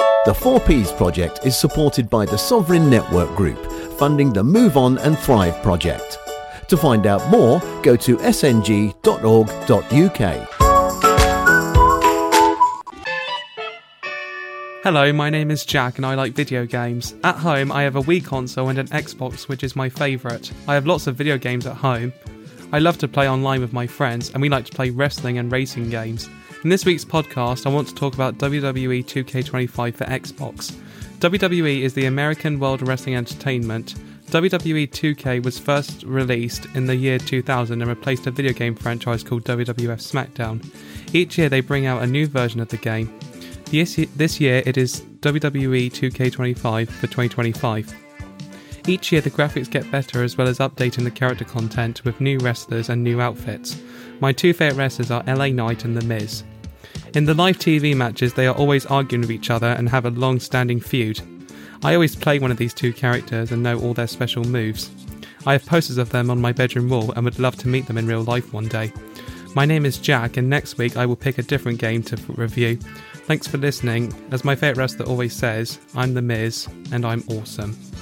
The 4Ps project is supported by the Sovereign Network Group, funding the Move On and Thrive project. To find out more, go to sng.org.uk. Hello, my name is Jack and I like video games. At home, I have a Wii console and an Xbox, which is my favourite. I have lots of video games at home. I love to play online with my friends, and we like to play wrestling and racing games. In this week's podcast, I want to talk about WWE 2K25 for Xbox. WWE is the American World Wrestling Entertainment. WWE 2K was first released in the year 2000 and replaced a video game franchise called WWF SmackDown. Each year they bring out a new version of the game. This year it is WWE 2K25 for 2025. Each year the graphics get better as well as updating the character content with new wrestlers and new outfits. My two favourite wrestlers are LA Knight and The Miz. In the live TV matches they are always arguing with each other and have a long-standing feud. I always play one of these two characters and know all their special moves. I have posters of them on my bedroom wall and would love to meet them in real life one day. My name is Jack and next week I will pick a different game to review. Thanks for listening. As my favourite wrestler always says, I'm The Miz and I'm awesome.